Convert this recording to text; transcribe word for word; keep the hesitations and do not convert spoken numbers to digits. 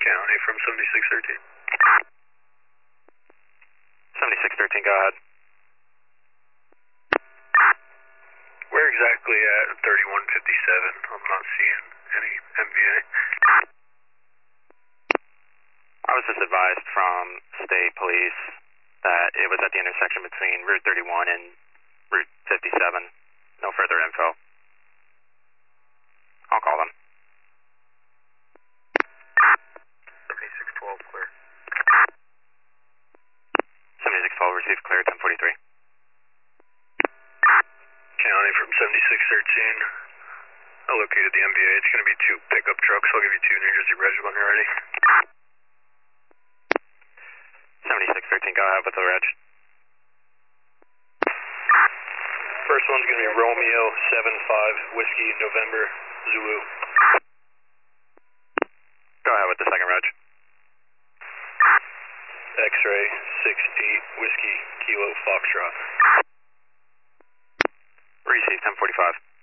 County from seventy-six thirteen. seventy-six thirteen, go ahead. Where exactly at thirty-one fifty-seven? I'm not seeing any M V A. I was just advised from state police that it was at the intersection between Route thirty-one and Route fifty-seven. No further info. I'll call them. seventy-six twelve, clear. seventy-six twelve, received clear, ten forty-three. County from seventy-six thirteen. I located the M V A. It's going to be two pickup trucks. I'll give you two New Jersey Reg when you're ready. seventy-six thirteen, go ahead with the reg. First one's going to be Romeo seven five Whiskey November Zulu. Go ahead with the second reg. X-ray six eight Whiskey Kilo Foxtrot. Received ten forty-five.